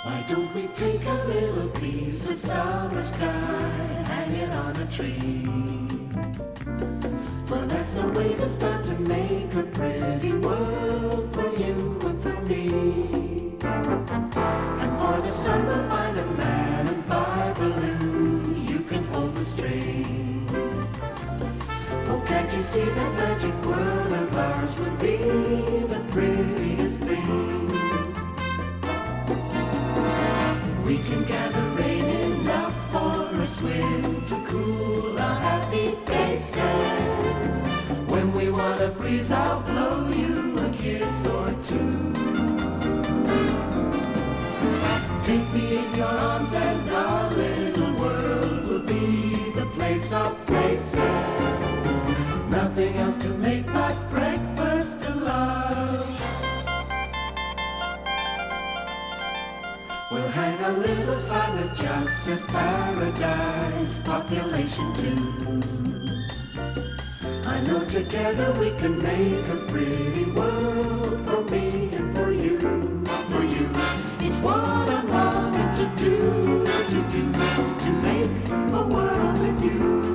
Why don't we take a little piece of summer sky, hang it on a tree? For that's the way to start to make a pretty world for you and for me. And for the sun we'll find a man and buy a balloon. You can hold the string. Oh, can't you see that magic world of ours would be the prettiest thing? We can gather rain enough for a swim to cool our happy faces. When we want a breeze, I'll blow you a kiss or two. Take me in your arms and our little world will be the place of places. Nothing else to make but breakfast and love. We'll hang a little sign that just says paradise, population 2. I know together we can make a pretty world for me and for you, for you. It's what I'm longing to do, to make a world with you.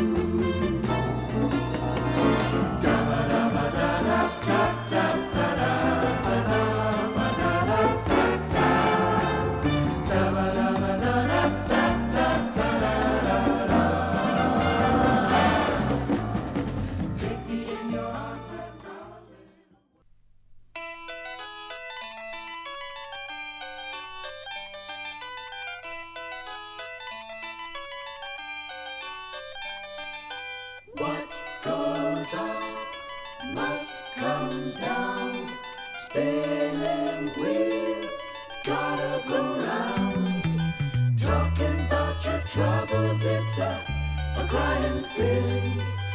What goes up must come down. Spinning wheel, gotta go round. Talking about your troubles, it's a crying sin.